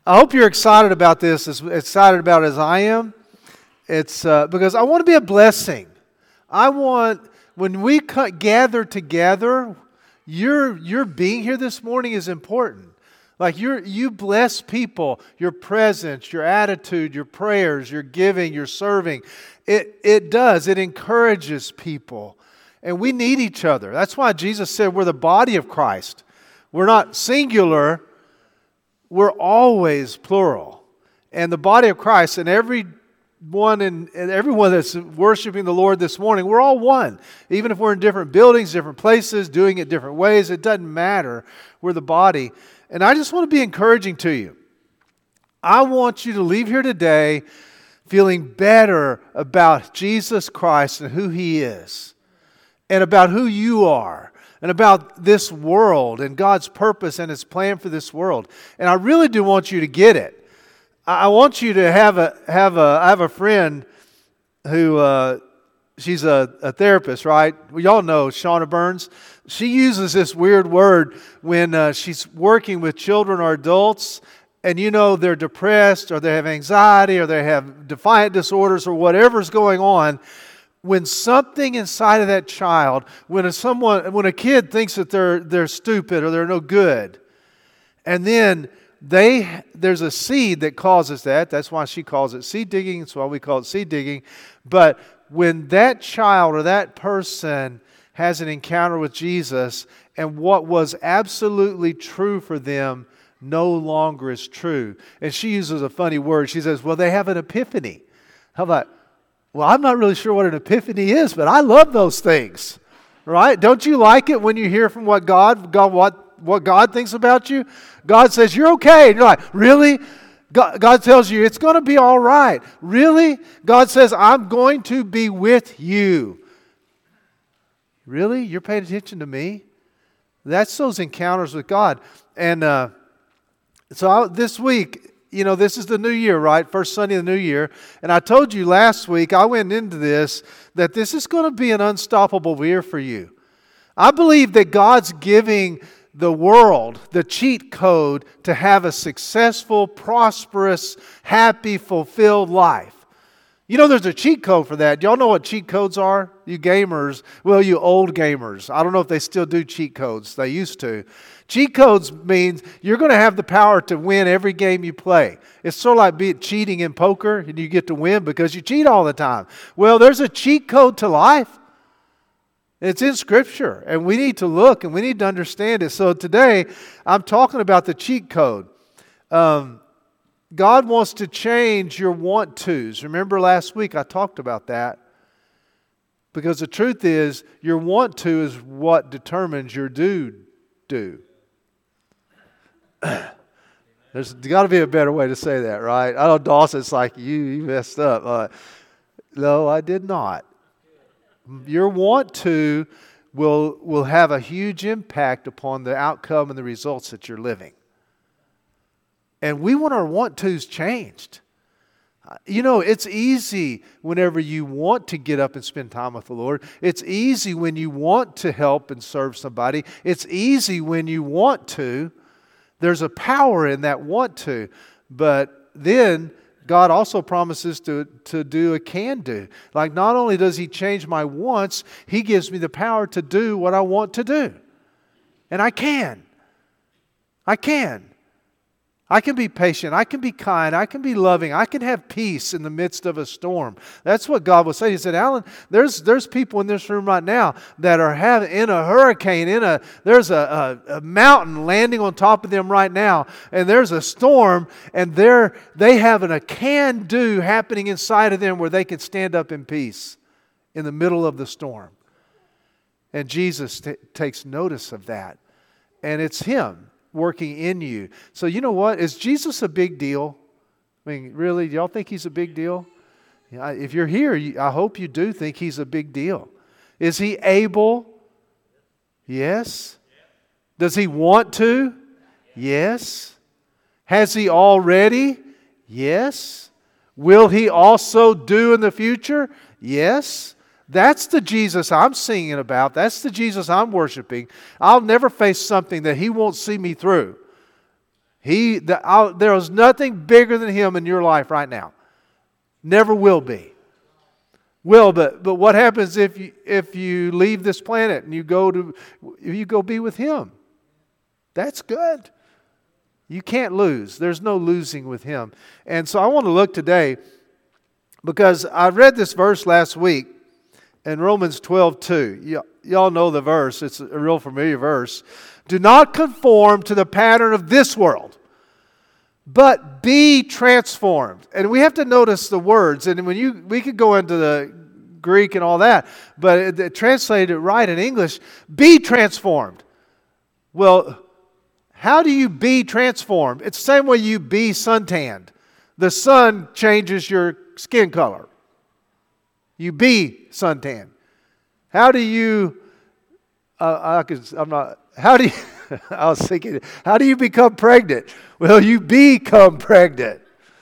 I hope you're excited about this, as excited about it as I am. It's because I want to be a blessing. I want, when we gather together, your being here this morning is important. Like you bless people, your presence, your attitude, your prayers, your giving, your serving. It does. It encourages people. And we need each other. That's why Jesus said we're the body of Christ. We're not singular. We're always plural. And the body of Christ and everyone that's worshiping the Lord this morning, we're all one. Even if we're in different buildings, different places, doing it different ways, it doesn't matter. We're the body. And I just want to be encouraging to you. I want you to leave here today feeling better about Jesus Christ and who He is, and about who you are, and about this world and God's purpose and His plan for this world. And I really do want you to get it. I want you to I have a friend who, she's a therapist, right? We all know Shauna Burns. She uses this weird word when she's working with children or adults, and you know they're depressed or they have anxiety or they have defiant disorders or whatever's going on. When something inside of that child, when a kid thinks that they're stupid or they're no good, and then there's a seed that causes that. That's why she calls it seed digging. That's why we call it seed digging. But when that child or that person has an encounter with Jesus, and what was absolutely true for them no longer is true. And she uses a funny word. She says, well, they have an epiphany. How about, well, I'm not really sure what an epiphany is, but I love those things, right? Don't you like it when you hear from what God thinks about you? God says, you're okay. And you're like, really? God tells you, it's going to be all right. Really? God says, I'm going to be with you. Really? You're paying attention to me? That's those encounters with God. And this week, this is the new year, right? First Sunday of the new year. And I told you last week, I went into this, that this is going to be an unstoppable year for you. I believe that God's giving the world the cheat code to have a successful, prosperous, happy, fulfilled life. There's a cheat code for that. Do y'all know what cheat codes are? You gamers, well, you old gamers. I don't know if they still do cheat codes. They used to. Cheat codes means you're going to have the power to win every game you play. It's sort of like cheating in poker, and you get to win because you cheat all the time. Well, there's a cheat code to life. It's in Scripture, and we need to look, and we need to understand it. So today, I'm talking about the cheat code. God wants to change your want-tos. Remember last week I talked about that. Because the truth is, your want-to is what determines your do. There's got to be a better way to say that, right? I know Dawson's like, you messed up. No, I did not. Your want-to will have a huge impact upon the outcome and the results that you're living. And we want our want-tos changed. It's easy whenever you want to get up and spend time with the Lord. It's easy when you want to help and serve somebody. It's easy when you want to. There's a power in that want to. But then God also promises to do a can do. Like not only does He change my wants, He gives me the power to do what I want to do. And I can. I can be patient. I can be kind. I can be loving. I can have peace in the midst of a storm. That's what God was saying. He said, Alan, there's people in this room right now that are in a hurricane. There's a mountain landing on top of them right now, and there's a storm, and they have a can-do happening inside of them where they can stand up in peace in the middle of the storm. And Jesus takes notice of that, and it's Him working in you. So you know what? Is Jesus a big deal? I mean, really, do y'all think He's a big deal? If you're here, I hope you do think He's a big deal. Is He able? Yes. Does He want to? Yes. Has He already? Yes. Will He also do in the future? Yes. That's the Jesus I'm singing about. That's the Jesus I'm worshiping. I'll never face something that He won't see me through. There is nothing bigger than Him in your life right now. Never will be. But what happens if you leave this planet and you go be with Him? That's good. You can't lose. There's no losing with Him. And so I want to look today, because I read this verse last week in Romans 12:2. Y'all know the verse. It's a real familiar verse. Do not conform to the pattern of this world, but be transformed. And we have to notice the words. And we could go into the Greek and all that, but it translated right in English, be transformed. Well, how do you be transformed? It's the same way you be suntanned. The sun changes your skin color. You be suntanned. How do you? How do you? I was thinking, how do you become pregnant? Well, you become pregnant.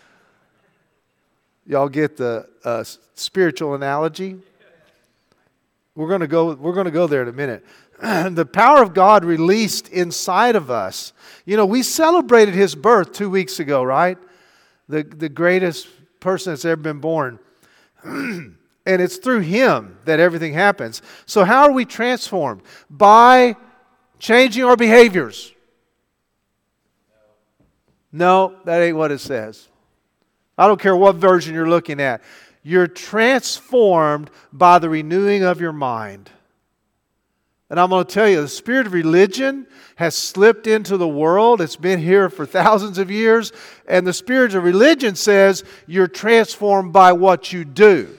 Y'all get the spiritual analogy? We're going to go there in a minute. The power of God released inside of us. You know, we celebrated His birth 2 weeks ago, right? The greatest person that's ever been born. And it's through Him that everything happens. So how are we transformed? By changing our behaviors. No, that ain't what it says. I don't care what version you're looking at. You're transformed by the renewing of your mind. And I'm going to tell you, the spirit of religion has slipped into the world. It's been here for thousands of years. And the spirit of religion says you're transformed by what you do.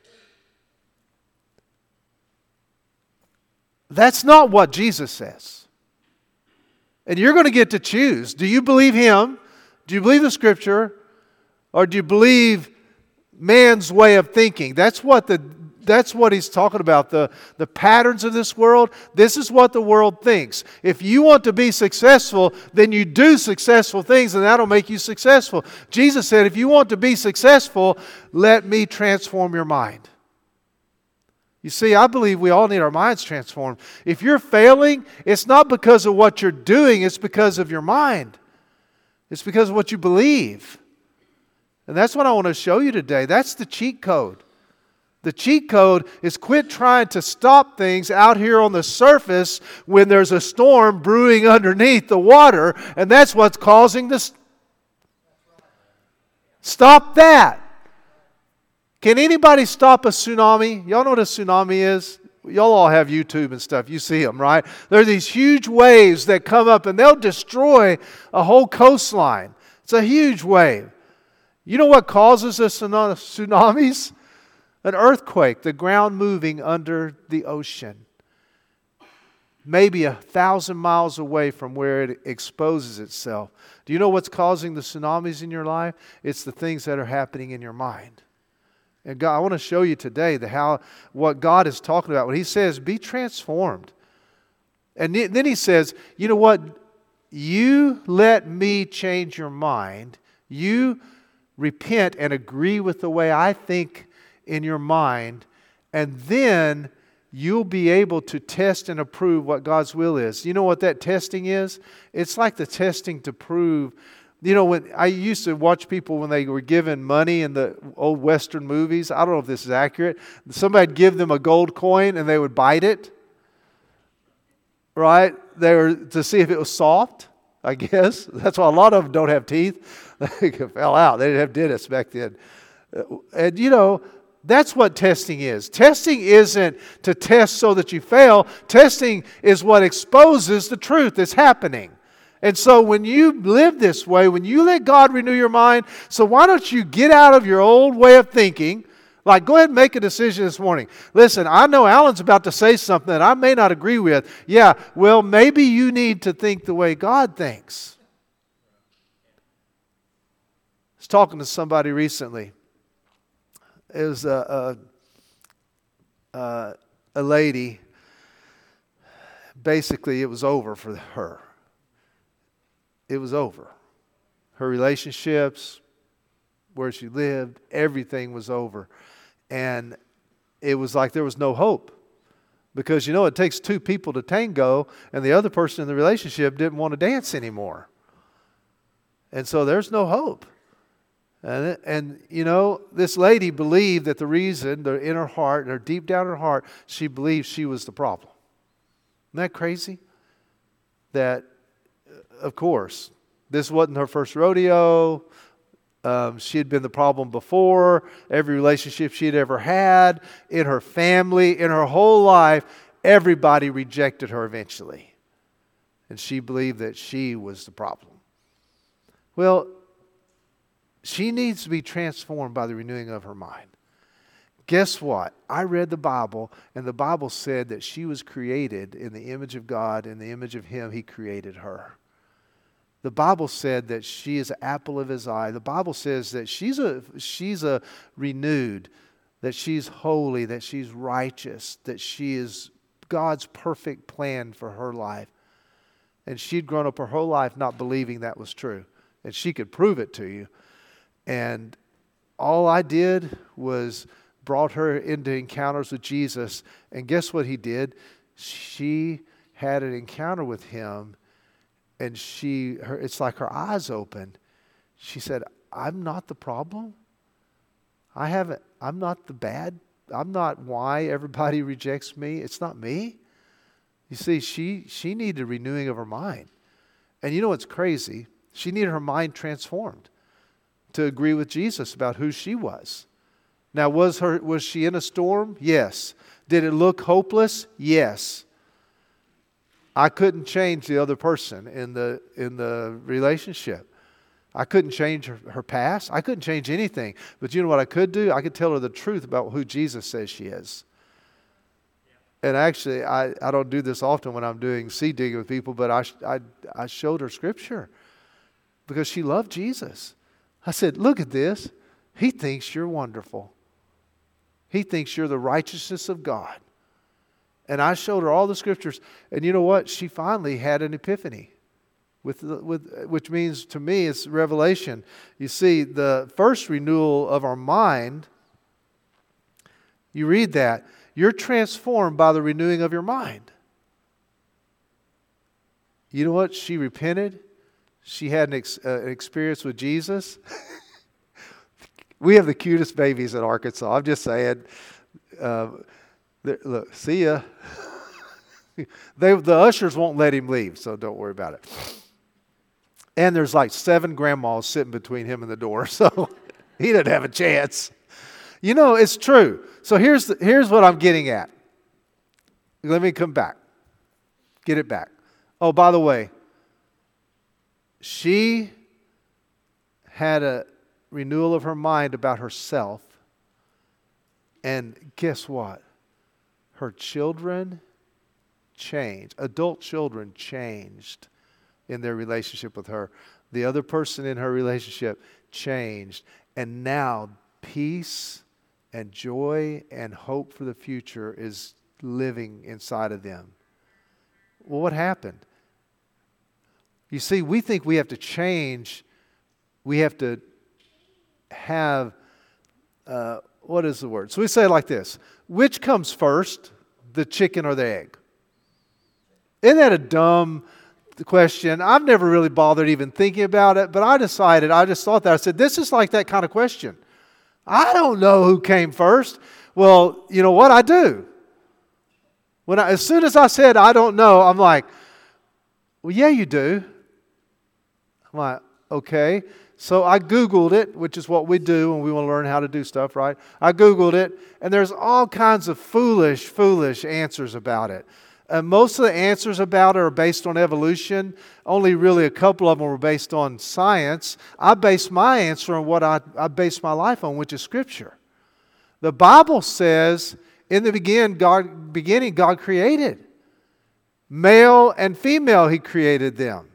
That's not what Jesus says. And you're going to get to choose. Do you believe Him? Do you believe the Scripture? Or do you believe man's way of thinking? That's what He's talking about. The patterns of this world. This is what the world thinks. If you want to be successful, then you do successful things, and that'll make you successful. Jesus said, if you want to be successful, let me transform your mind. You see, I believe we all need our minds transformed. If you're failing, it's not because of what you're doing, it's because of your mind. It's because of what you believe. And that's what I want to show you today. That's the cheat code. The cheat code is quit trying to stop things out here on the surface when there's a storm brewing underneath the water, and that's what's causing this. Stop that. Can anybody stop a tsunami? Y'all know what a tsunami is? Y'all all have YouTube and stuff. You see them, right? There are these huge waves that come up and they'll destroy a whole coastline. It's a huge wave. You know what causes the tsunamis? An earthquake, the ground moving under the ocean. Maybe 1,000 miles away from where it exposes itself. Do you know what's causing the tsunamis in your life? It's the things that are happening in your mind. And God, I want to show you today what God is talking about. When He says, be transformed. And then He says, you know what? You let me change your mind. You repent and agree with the way I think in your mind. And then you'll be able to test and approve what God's will is. You know what that testing is? It's like the testing to prove. You know, when I used to watch people when they were given money in the old Western movies. I don't know if this is accurate. Somebody'd give them a gold coin and they would bite it. Right? They were to see if it was soft, I guess. That's why a lot of them don't have teeth. They fell out. They didn't have dentists back then. And you know, that's what testing is. Testing isn't to test so that you fail. Testing is what exposes the truth that's happening. And so when you live this way, when you let God renew your mind, so why don't you get out of your old way of thinking? Like, go ahead and make a decision this morning. Listen, I know Alan's about to say something that I may not agree with. Yeah, well, maybe you need to think the way God thinks. I was talking to somebody recently. It was a lady. Basically, it was over for her. It was over. Her relationships, where she lived, everything was over. And it was like there was no hope. Because, you know, it takes two people to tango, and the other person in the relationship didn't want to dance anymore. And so there's no hope. And this lady believed that the reason, in her heart, or deep down in her heart, she believed she was the problem. Isn't that crazy? That, of course, this wasn't her first rodeo. She had been the problem before. Every relationship she had ever had, in her family, in her whole life, everybody rejected her eventually. And she believed that she was the problem. Well, she needs to be transformed by the renewing of her mind. Guess what? I read the Bible, and the Bible said that she was created in the image of God. In the image of Him, He created her. The Bible said that she is an apple of His eye. The Bible says that she's a renewed, that she's holy, that she's righteous, that she is God's perfect plan for her life. And she'd grown up her whole life not believing that was true. And she could prove it to you. And all I did was brought her into encounters with Jesus. And guess what He did? She had an encounter with Him. And it's like her eyes opened. She said, I'm not the problem. I'm not the bad. I'm not why everybody rejects me. It's not me. You see, she needed a renewing of her mind. And you know what's crazy? She needed her mind transformed to agree with Jesus about who she was. Now, was she in a storm? Yes. Did it look hopeless? Yes. I couldn't change the other person in the relationship. I couldn't change her past. I couldn't change anything. But you know what I could do? I could tell her the truth about who Jesus says she is. And actually, I don't do this often when I'm doing seed digging with people, but I showed her Scripture because she loved Jesus. I said, look at this. He thinks you're wonderful. He thinks you're the righteousness of God. And I showed her all the Scriptures. And you know what? She finally had an epiphany, which means to me it's revelation. You see, the first renewal of our mind, you read that, you're transformed by the renewing of your mind. You know what? She repented. She had an experience with Jesus. We have the cutest babies in Arkansas. I'm just saying. Look, see ya. The ushers won't let him leave, so don't worry about it. And there's like 7 grandmas sitting between him and the door, so he doesn't have a chance. You know, it's true. So here's what I'm getting at. Let me come back. Get it back. Oh, by the way, she had a renewal of her mind about herself. And guess what? Her children changed. Adult children changed in their relationship with her. The other person in her relationship changed. And now peace and joy and hope for the future is living inside of them. Well, what happened? You see, we think we have to change. We have to have, what is the word? So we say it like this. Which comes first, the chicken or the egg? Isn't that a dumb question? I've never really bothered even thinking about it, but I just thought that. I said, this is like that kind of question. I don't know who came first. Well, you know what? I do. As soon as I said, I don't know, I'm like, well, yeah, you do. I'm like, okay. So I Googled it, which is what we do when we want to learn how to do stuff, right? I Googled it, and there's all kinds of foolish answers about it. Most of the answers about it are based on evolution. Only really a couple of them were based on science. I based my answer on what I based my life on, which is Scripture. The Bible says, in the beginning, God created. Male and female, He created them.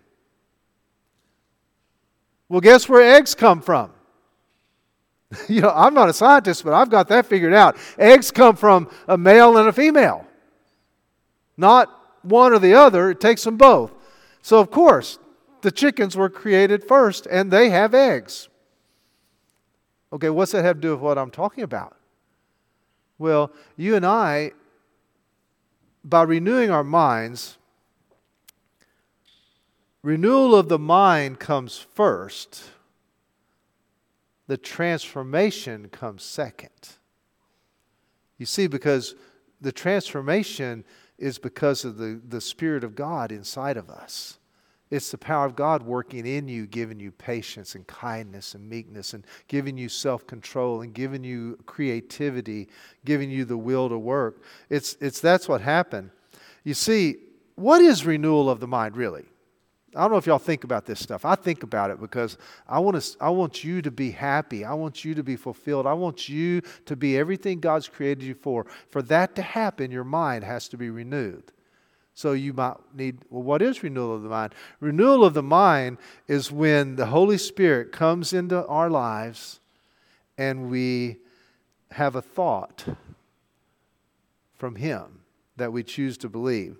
Well, guess where eggs come from? You know, I'm not a scientist, but I've got that figured out. Eggs come from a male and a female. Not one or the other. It takes them both. So, of course, the chickens were created first, and they have eggs. Okay, what's that have to do with what I'm talking about? Well, you and I, by renewing our minds, renewal of the mind comes first. The transformation comes second. You see, because the transformation is because of the Spirit of God inside of us. It's the power of God working in you, giving you patience and kindness and meekness and giving you self-control and giving you creativity, giving you the will to work. That's what happened. You see, what is renewal of the mind really? I don't know if y'all think about this stuff. I think about it because I want you to be happy. I want you to be fulfilled. I want you to be everything God's created you for. For that to happen, your mind has to be renewed. So you might need, well, what is renewal of the mind? Renewal of the mind is when the Holy Spirit comes into our lives and we have a thought from Him that we choose to believe.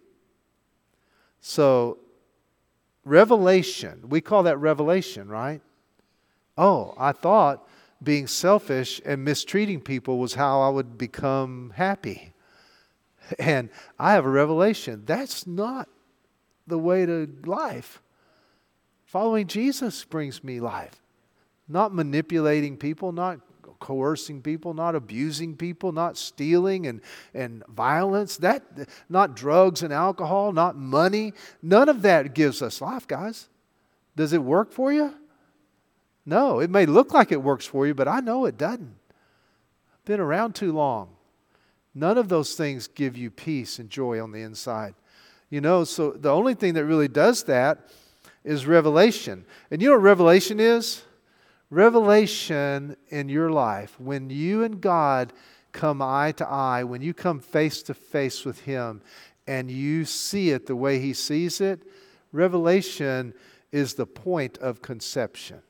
So, revelation, we call that revelation, right? Oh, I thought being selfish and mistreating people was how I would become happy. And I have a revelation. That's not the way to life. Following Jesus brings me life. Not manipulating people, not coercing people, not abusing people, not stealing and violence, not drugs and alcohol, not money. None of that gives us life, guys. Does it work for you? No, it may look like it works for you, but I know it doesn't. I've been around too long. None of those things give you peace and joy on the inside. You know, so the only thing that really does that is revelation. And you know what revelation is? Revelation in your life, when you and God come eye to eye, when you come face to face with Him and you see it the way He sees it, revelation is the point of conception.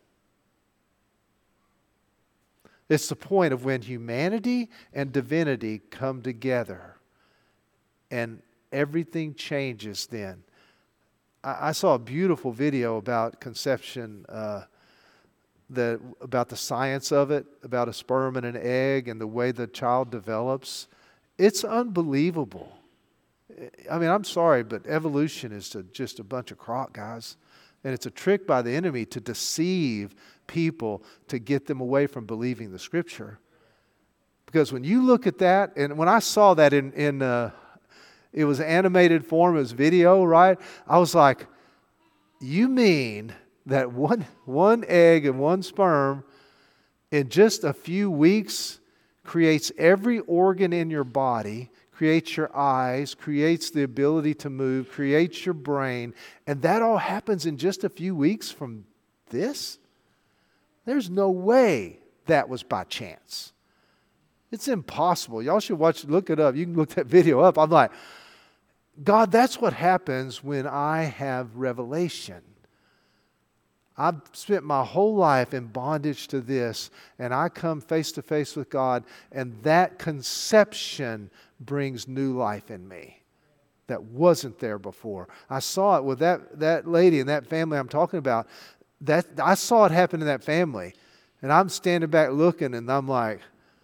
It's the point of when humanity and divinity come together and everything changes then. I saw a beautiful video about conception, about the science of it, about a sperm and an egg and the way the child develops. It's unbelievable. I mean, I'm sorry, but evolution is just a bunch of crock, guys. And it's a trick by the enemy to deceive people to get them away from believing the Scripture. Because when you look at that, and when I saw that in it was animated form, it was video, right? I was like, you mean that one egg and one sperm in just a few weeks creates every organ in your body, creates your eyes, creates the ability to move, creates your brain, and that all happens in just a few weeks from this? There's no way that was by chance. It's impossible. Y'all should look it up. You can look that video up. I'm like, God, that's what happens when I have revelation. I've spent my whole life in bondage to this, and I come face to face with God, and that conception brings new life in me that wasn't there before. I saw it with that lady and that family I'm talking about. I saw it happen in that family, and I'm standing back looking, and I'm like,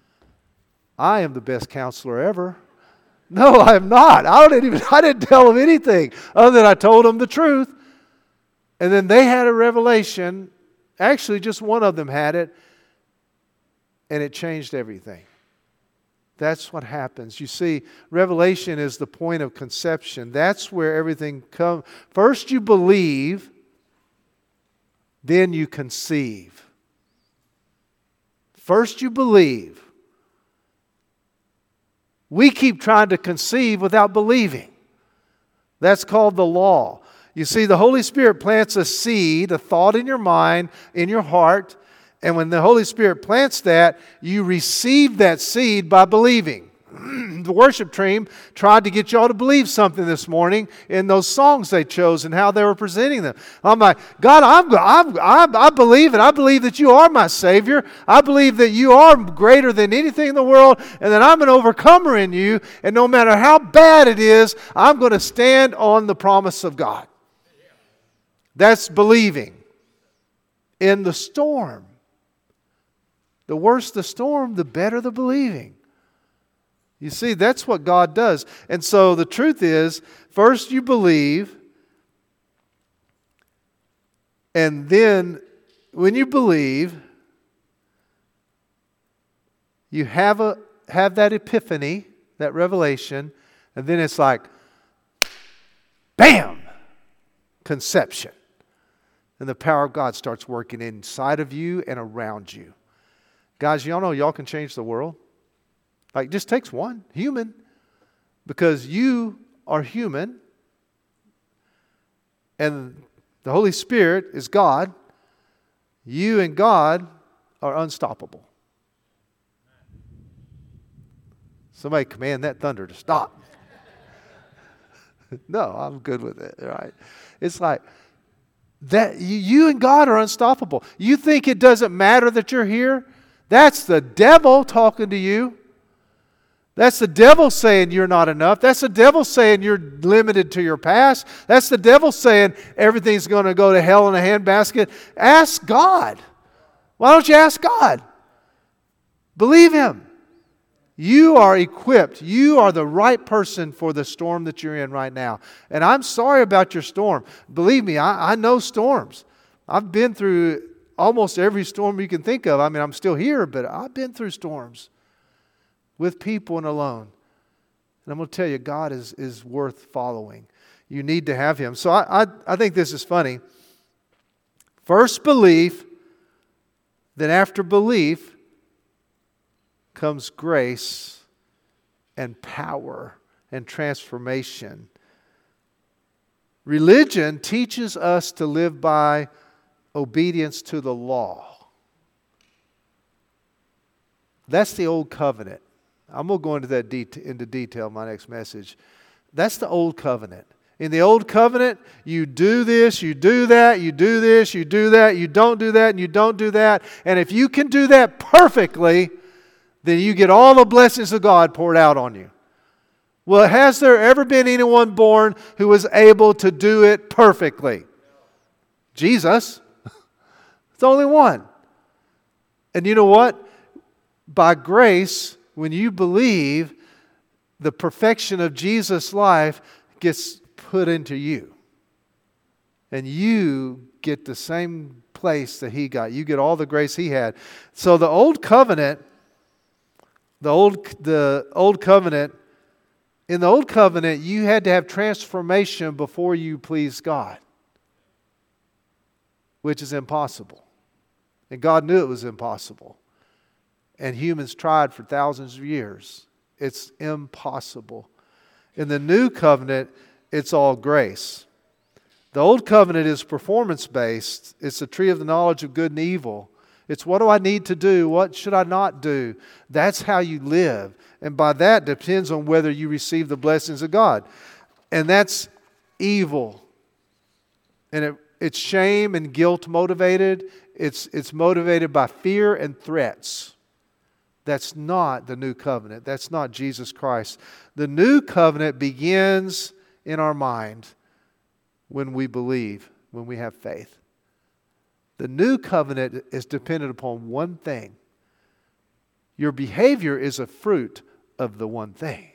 I am the best counselor ever. No, I am not. I didn't tell them anything other than I told them the truth. And then they had a revelation. Actually, just one of them had it. And it changed everything. That's what happens. You see, revelation is the point of conception. That's where everything comes. First you believe, then you conceive. First you believe. We keep trying to conceive without believing. That's called the law. You see, the Holy Spirit plants a seed, a thought in your mind, in your heart, and when the Holy Spirit plants that, you receive that seed by believing. The worship team tried to get y'all to believe something this morning in those songs they chose and how they were presenting them. I'm like, God, I believe it. I believe that you are my Savior. I believe that you are greater than anything in the world and that I'm an overcomer in you. And no matter how bad it is, I'm going to stand on the promise of God. That's believing. In the storm, the worse the storm, the better the believing. You see, that's what God does. And so the truth is, first you believe, And then when you believe, you have that epiphany, that revelation, and then it's like, bam, conception. And the power of God starts working inside of you and around you. Guys, y'all know y'all can change the world. Like, it just takes one human. Because you are human. And the Holy Spirit is God. You and God are unstoppable. Somebody command that thunder to stop. No, I'm good with it, right? It's like, that you and God are unstoppable. You think it doesn't matter that you're here? That's the devil talking to you. That's the devil saying you're not enough. That's the devil saying you're limited to your past. That's the devil saying everything's going to go to hell in a handbasket. Ask God. Why don't you ask God? Believe Him. You are equipped. You are the right person for the storm that you're in right now. And I'm sorry about your storm. Believe me, I know storms. I've been through almost every storm you can think of. I mean, I'm still here, but I've been through storms with people and alone. And I'm going to tell you, God is worth following. You need to have Him. So I think this is funny. First belief, then after belief, comes grace and power and transformation. Religion teaches us to live by obedience to the law. That's the old covenant. I'm going to go into that into detail in my next message. That's the old covenant. In the old covenant, you do this, you do that, you do this, you do that, you don't do that, and you don't do that. And if you can do that perfectly, then you get all the blessings of God poured out on you. Well, has there ever been anyone born who was able to do it perfectly? Jesus. It's the only one. And you know what? By grace, when you believe, the perfection of Jesus' life gets put into you. And you get the same place that He got. You get all the grace He had. So the old covenant, in the old covenant, you had to have transformation before you pleased God, which is impossible. And God knew it was impossible. And humans tried for thousands of years. It's impossible. In the new covenant, it's all grace. The old covenant is performance-based. It's the tree of the knowledge of good and evil. It's what do I need to do? What should I not do? That's how you live. And by that depends on whether you receive the blessings of God. And that's evil. And it's shame and guilt motivated. It's motivated by fear and threats. That's not the new covenant. That's not Jesus Christ. The new covenant begins in our mind when we believe, when we have faith. The new covenant is dependent upon one thing. Your behavior is a fruit of the one thing.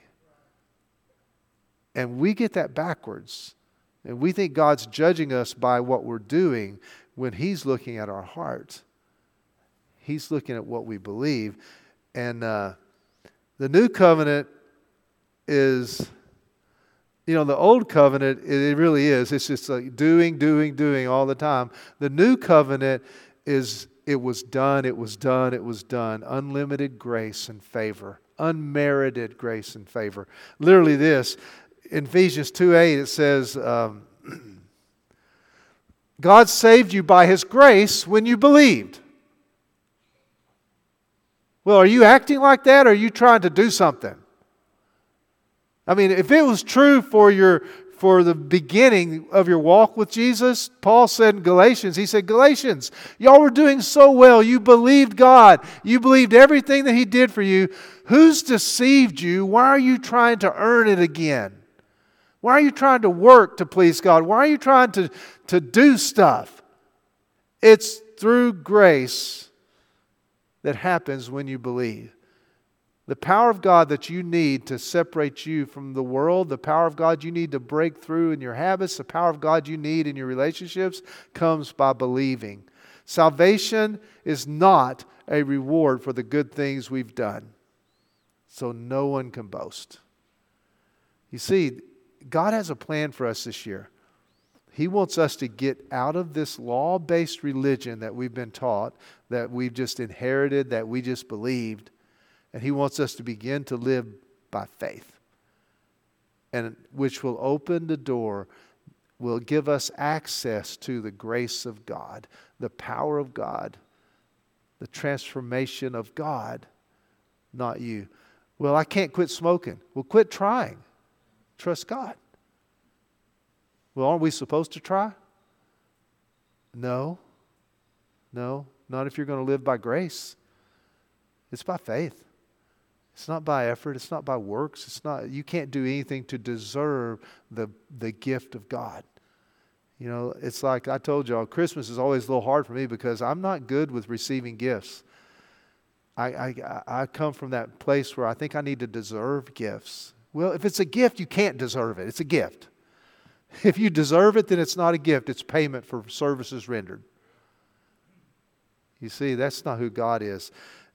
And we get that backwards. And we think God's judging us by what we're doing when He's looking at our heart. He's looking at what we believe. And the new covenant is, the old covenant, it really is. It's just like doing all the time. The new covenant is, it was done. Unlimited grace and favor. Unmerited grace and favor. Literally this, in Ephesians 2:8 it says, God saved you by His grace when you believed. Well, are you acting like that, or are you trying to do something? I mean, if it was true for the beginning of your walk with Jesus, Paul said in Galatians, he said, Galatians, y'all were doing so well. You believed God. You believed everything that He did for you. Who's deceived you? Why are you trying to earn it again? Why are you trying to work to please God? Why are you trying to do stuff? It's through grace that happens when you believe. The power of God that you need to separate you from the world, the power of God you need to break through in your habits, the power of God you need in your relationships comes by believing. Salvation is not a reward for the good things we've done. So no one can boast. You see, God has a plan for us this year. He wants us to get out of this law-based religion that we've been taught, that we've just inherited, that we just believed. And He wants us to begin to live by faith, and which will open the door, will give us access to the grace of God, the power of God, the transformation of God, not you. Well, I can't quit smoking. Well, quit trying. Trust God. Well, aren't we supposed to try? No, not if you're going to live by grace. It's by faith. It's not by effort. It's not by works. It's not. You can't do anything to deserve the gift of God. You know, it's like I told y'all, Christmas is always a little hard for me because I'm not good with receiving gifts. I come from that place where I think I need to deserve gifts. Well, if it's a gift, you can't deserve it. It's a gift. If you deserve it, then it's not a gift. It's payment for services rendered. You see, that's not who God is.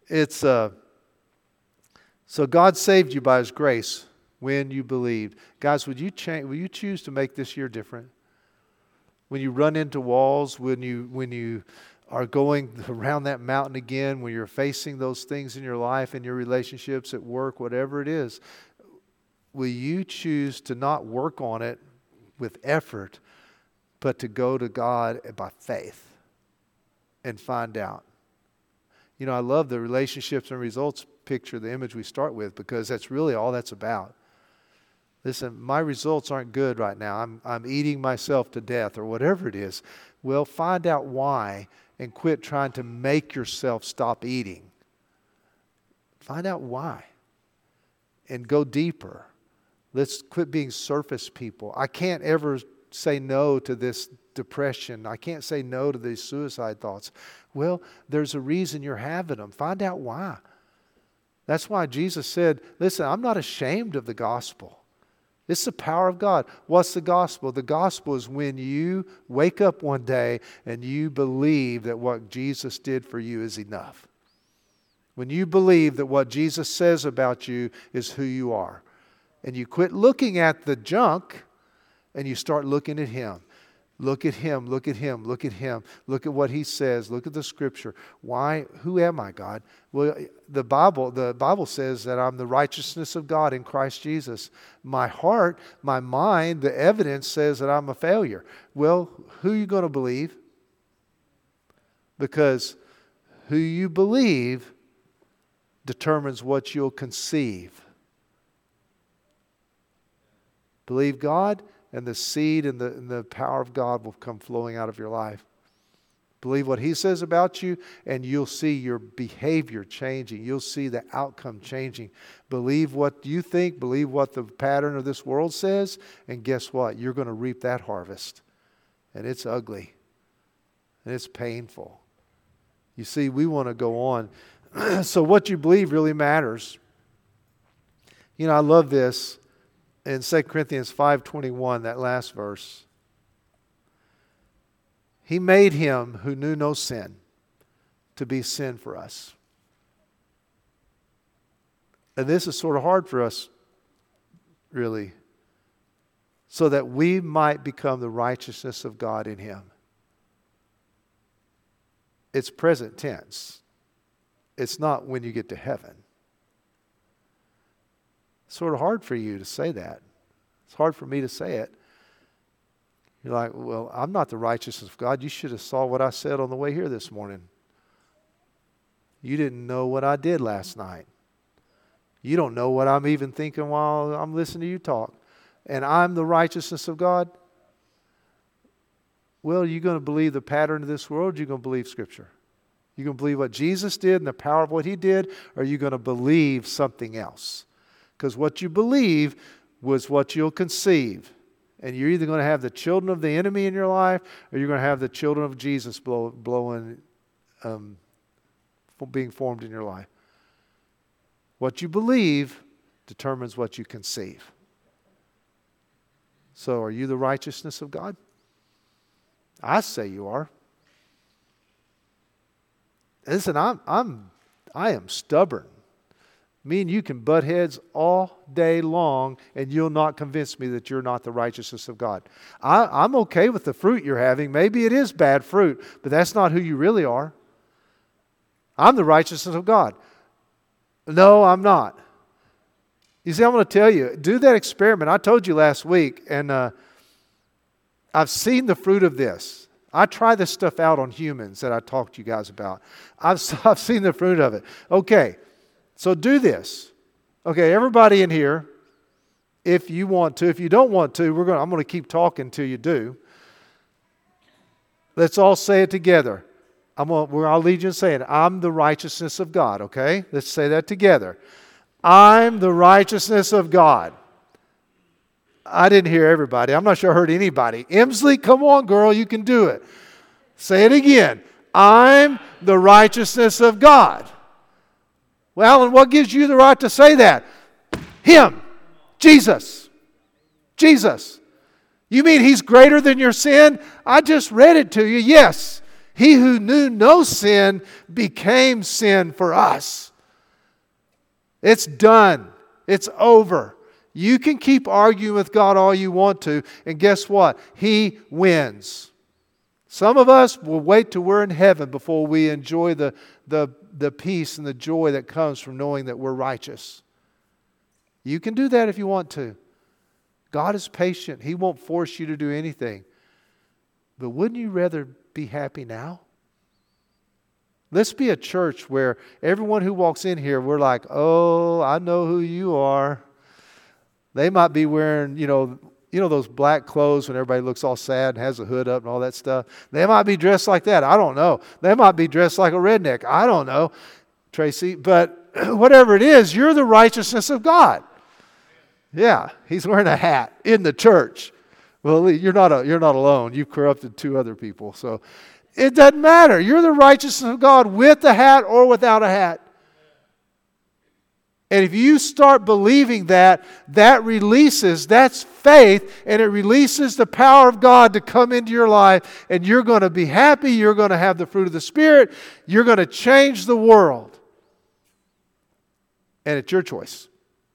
So God saved you by His grace when you believed. Guys, will you choose to make this year different? When you run into walls, when you are going around that mountain again, when you're facing those things in your life, in your relationships, at work, whatever it is, will you choose to not work on it with effort, but to go to God by faith and find out? You know, I love the relationships and results picture, the image we start with, because that's really all that's about. Listen, my results aren't good right now. I'm eating myself to death or whatever it is. Well, find out why and quit trying to make yourself stop eating. Find out why and go deeper. Let's quit being surface people. I can't ever say no to this depression. I can't say no to these suicide thoughts. Well, there's a reason you're having them. Find out why. That's why Jesus said, listen, I'm not ashamed of the gospel. It's the power of God. What's the gospel? The gospel is when you wake up one day and you believe that what Jesus did for you is enough. When you believe that what Jesus says about you is who you are. And you quit looking at the junk and you start looking at Him. Look at Him, look at Him, look at Him. Look at what He says. Look at the Scripture. Why? Who am I, God? Well, the Bible says that I'm the righteousness of God in Christ Jesus. My heart, my mind, the evidence says that I'm a failure. Well, who are you going to believe? Because who you believe determines what you'll conceive. Believe God, and the seed and the power of God will come flowing out of your life. Believe what He says about you, and you'll see your behavior changing. You'll see the outcome changing. Believe what you think. Believe what the pattern of this world says. And guess what? You're going to reap that harvest. And it's ugly. And it's painful. You see, we want to go on. So what you believe really matters. You know, I love this. In 2 Corinthians 5:21, that last verse. He made Him who knew no sin to be sin for us. And this is sort of hard for us, really. So that we might become the righteousness of God in Him. It's present tense. It's not when you get to heaven. It's sort of hard for you to say that. It's hard for me to say it. You're like, well, I'm not the righteousness of God. You should have saw what I said on the way here this morning. You didn't know what I did last night. You don't know what I'm even thinking while I'm listening to you talk. And I'm the righteousness of God? Well, are you going to believe the pattern of this world, or are you going to believe Scripture? You going to believe what Jesus did and the power of what He did, or are you going to believe something else? Because what you believe was what you'll conceive. And you're either going to have the children of the enemy in your life, or you're going to have the children of Jesus being formed in your life. What you believe determines what you conceive. So are you the righteousness of God? I say you are. Listen, I am stubborn. Me and you can butt heads all day long, and you'll not convince me that you're not the righteousness of God. I'm okay with the fruit you're having. Maybe it is bad fruit, but that's not who you really are. I'm the righteousness of God. No, I'm not. You see, I'm going to tell you, do that experiment. I told you last week, and I've seen the fruit of this. I try this stuff out on humans that I talked to you guys about. I've seen the fruit of it. Okay, so do this. Okay, everybody in here, if you want to. If you don't want to, I'm going to keep talking till you do. Let's all say it together. I'll lead you in saying, I'm the righteousness of God, okay? Let's say that together. I'm the righteousness of God. I didn't hear everybody. I'm not sure I heard anybody. Emsley, come on, girl, you can do it. Say it again. I'm the righteousness of God. Well, and what gives you the right to say that? Him. Jesus. Jesus. You mean He's greater than your sin? I just read it to you. Yes. He who knew no sin became sin for us. It's done. It's over. You can keep arguing with God all you want to, and guess what? He wins. Some of us will wait till we're in heaven before we enjoy the peace and the joy that comes from knowing that we're righteous. You can do that if you want to. God is patient. He won't force you to do anything. But wouldn't you rather be happy now? Let's be a church where everyone who walks in here, we're like, oh, I know who you are. They might be wearing, you know those black clothes when everybody looks all sad and has a hood up and all that stuff. They might be dressed like that. I don't know. They might be dressed like a redneck. I don't know, Tracy. But whatever it is, you're the righteousness of God. Yeah, he's wearing a hat in the church. Well, you're not alone. You've corrupted two other people. So it doesn't matter. You're the righteousness of God with a hat or without a hat. And if you start believing that releases, that's faith, and it releases the power of God to come into your life, and you're going to be happy, you're going to have the fruit of the Spirit, you're going to change the world. And it's your choice.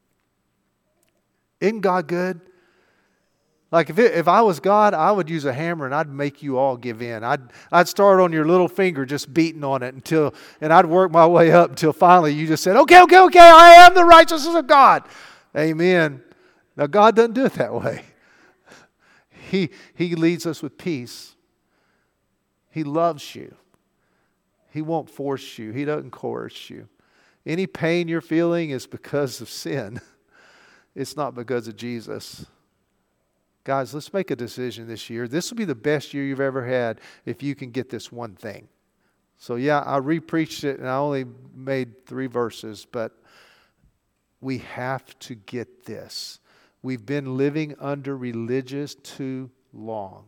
Isn't God good? Like if I was God, I would use a hammer and I'd make you all give in. I'd start on your little finger just beating on it and I'd work my way up until finally you just said, okay, I am the righteousness of God. Amen. Now God doesn't do it that way. He leads us with peace. He loves you. He won't force you. He doesn't coerce you. Any pain you're feeling is because of sin. It's not because of Jesus. Guys, let's make a decision this year. This will be the best year you've ever had if you can get this one thing. So yeah, I re-preached it and I only made 3 verses, but we have to get this. We've been living under religious too long.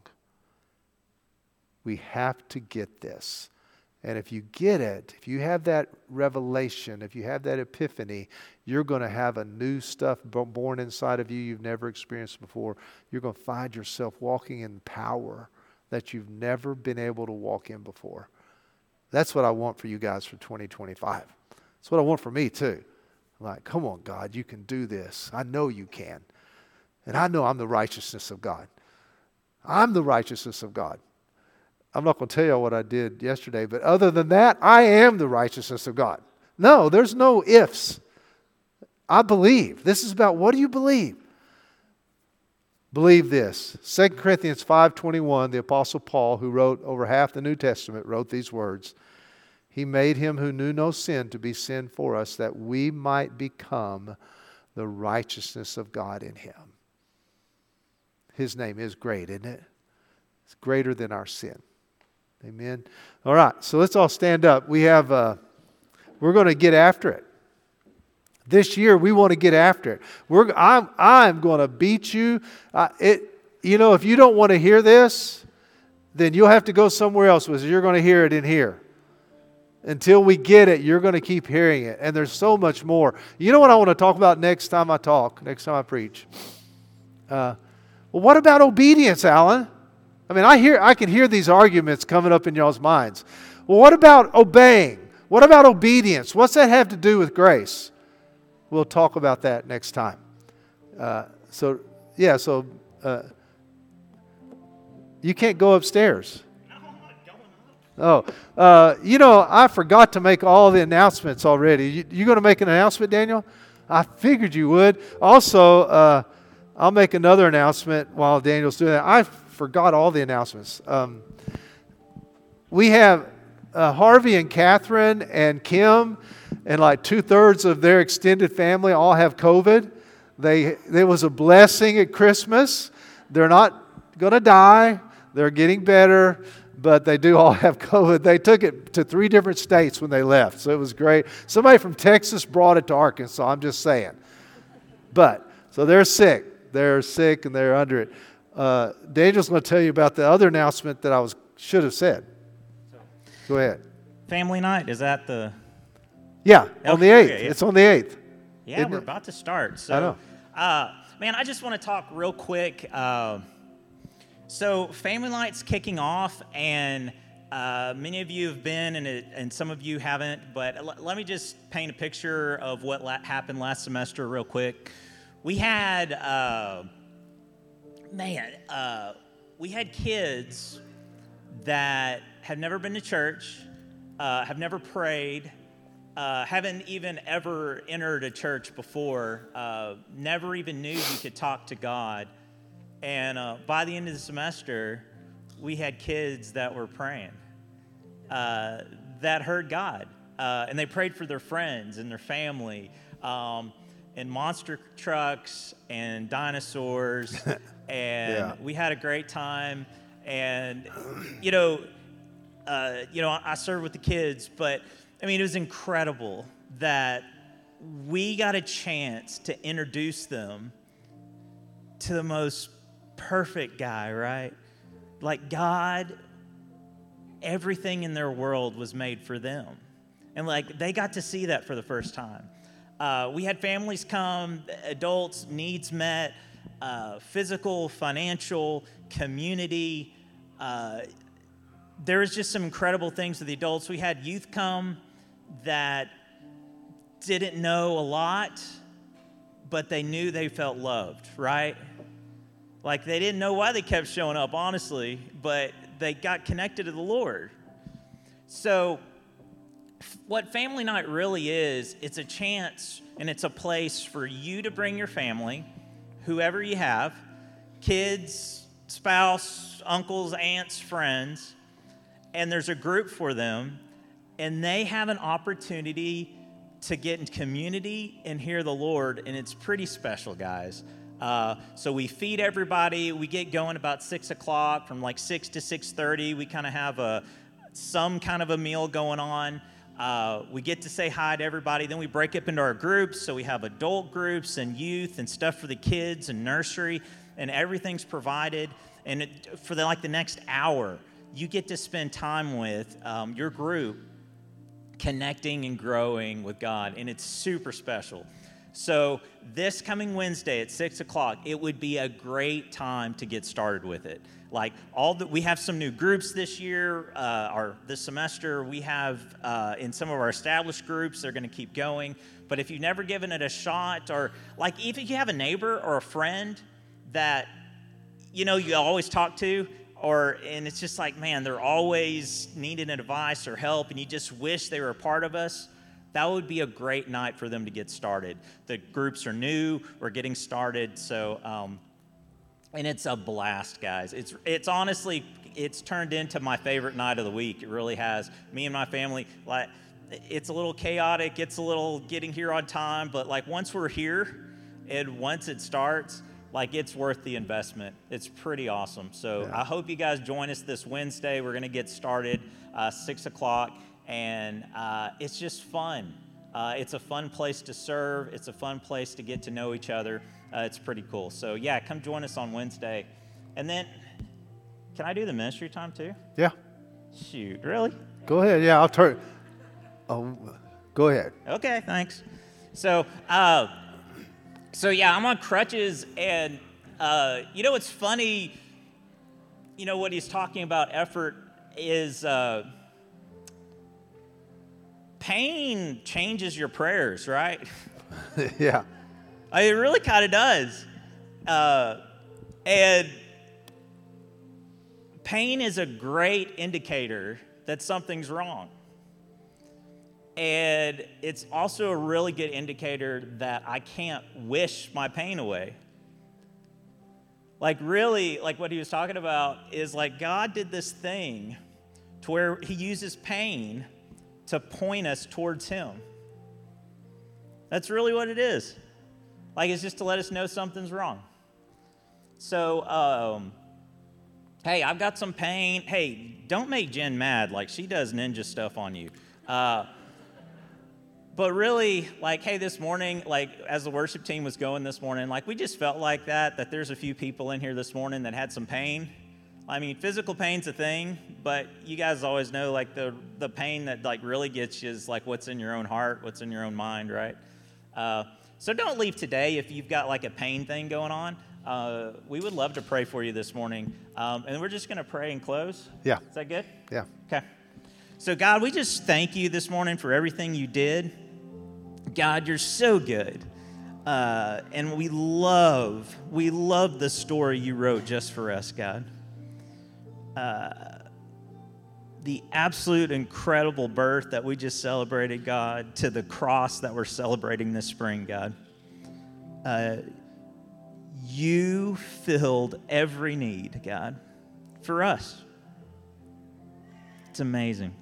We have to get this. And if you get it, if you have that revelation, if you have that epiphany, you're going to have a new stuff born inside of you you've never experienced before. You're going to find yourself walking in power that you've never been able to walk in before. That's what I want for you guys for 2025. That's what I want for me too. I'm like, come on, God, you can do this. I know you can. And I know I'm the righteousness of God. I'm the righteousness of God. I'm not going to tell you what I did yesterday, but other than that, I am the righteousness of God. No, there's no ifs. I believe. This is about what do you believe? Believe this. 2 Corinthians 5:21, the Apostle Paul, who wrote over half the New Testament, wrote these words. He made him who knew no sin to be sin for us, that we might become the righteousness of God in him. His name is great, isn't it? It's greater than our sin. Amen. All right, so let's all stand up. We're going to get after it. This year, we want to get after it. I'm going to beat you. If you don't want to hear this, then you'll have to go somewhere else because you're going to hear it in here. Until we get it, you're going to keep hearing it. And there's so much more. You know what I want to talk about next time I preach? Well, what about obedience, Alan? I mean, I can hear these arguments coming up in y'all's minds. Well, what about obeying? What about obedience? What's that have to do with grace? We'll talk about that next time. You can't go upstairs. Oh, I forgot to make all the announcements already. You going to make an announcement, Daniel? I figured you would. Also, I'll make another announcement while Daniel's doing that. I forgot all the announcements. We have Harvey and Catherine and Kim and like 2/3 of their extended family all have COVID. There was a blessing at Christmas. They're not going to die. They're getting better. But they do all have COVID. They took it to 3 different states when they left, so it was great. Somebody from Texas brought it to Arkansas, I'm just saying. So they're sick. They're sick and they're under it. Daniel's going to tell you about the other announcement that I should have said. Go ahead. Family night, is that the... Yeah, on the 8th. Okay, yeah. It's on the 8th. Yeah, we're about to start. So, I know. Man, I just want to talk real quick. So Family Night's kicking off, and many of you have been, and some of you haven't, but let me just paint a picture of what happened last semester real quick. We had, we had kids that have never been to church, have never prayed, haven't even ever entered a church before, never even knew you could talk to God. And by the end of the semester, we had kids that were praying, that heard God. And they prayed for their friends and their family, and monster trucks and dinosaurs. And we had a great time. And, I served with the kids. But, I mean, it was incredible that we got a chance to introduce them to the most perfect guy, right? Like God, everything in their world was made for them. And like they got to see that for the first time. We had families come, adults, needs met, physical, financial, community. There was just some incredible things with the adults. We had youth come that didn't know a lot, but they knew they felt loved, right? Like they didn't know why they kept showing up, honestly, but they got connected to the Lord. So what Family Night really is, it's a chance and it's a place for you to bring your family, whoever you have, kids, spouse, uncles, aunts, friends, and there's a group for them, and they have an opportunity to get in community and hear the Lord, and it's pretty special, guys. So we feed everybody. We get going about 6 o'clock. From like 6 to 6:30, we kind of have some kind of a meal going on. We get to say hi to everybody. Then we break up into our groups. So we have adult groups and youth and stuff for the kids and nursery, and everything's provided. And for the next hour, you get to spend time with your group, connecting and growing with God, and it's super special. So this coming Wednesday at 6 o'clock, it would be a great time to get started with it. Like we have some new groups this year, this semester. We have in some of our established groups, they're going to keep going. But if you've never given it a shot, or like even if you have a neighbor or a friend that you always talk to, and it's just like, man, they're always needing advice or help, and you just wish they were a part of us. That would be a great night for them to get started. The groups are new. We're getting started. So, and it's a blast, guys. It's honestly, it's turned into my favorite night of the week. It really has. Me and my family, like, it's a little chaotic. It's a little getting here on time. But, like, once we're here and once it starts, like, it's worth the investment. It's pretty awesome. So I hope you guys join us this Wednesday. We're going to get started 6 o'clock. And it's just fun. It's a fun place to serve. It's a fun place to get to know each other. It's pretty cool. So, yeah, come join us on Wednesday. And then, can I do the ministry time too? Yeah. Shoot, really? Go ahead. Yeah, I'll turn. Oh, go ahead. Okay, thanks. So, yeah, I'm on crutches, and you know what's funny? You know what he's talking about effort is pain changes your prayers, right? Yeah. It really kind of does. And pain is a great indicator that something's wrong. And it's also a really good indicator that I can't wish my pain away. Like, really, like what he was talking about is like God did this thing to where he uses pain to point us towards him. That's really what it is. Like, it's just to let us know something's wrong. So, hey, I've got some pain. Hey, don't make Jen mad. Like, she does ninja stuff on you. But really, like, hey, this morning, like, as the worship team was going this morning, like, we just felt like that there's a few people in here this morning that had some pain. I mean, physical pain's a thing, but you guys always know, like, the pain that, like, really gets you is, like, what's in your own heart, what's in your own mind, right? So don't leave today if you've got, like, a pain thing going on. We would love to pray for you this morning. And we're just going to pray and close. Yeah. Is that good? Yeah. Okay. So, God, we just thank you this morning for everything you did. God, you're so good. And we love the story you wrote just for us, God. The absolute incredible birth that we just celebrated, God, to the cross that we're celebrating this spring, God. You filled every need, God, for us. It's amazing.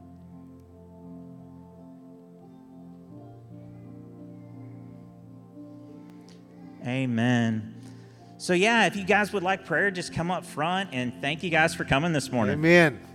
Amen. So, yeah, if you guys would like prayer, just come up front, and thank you guys for coming this morning. Amen.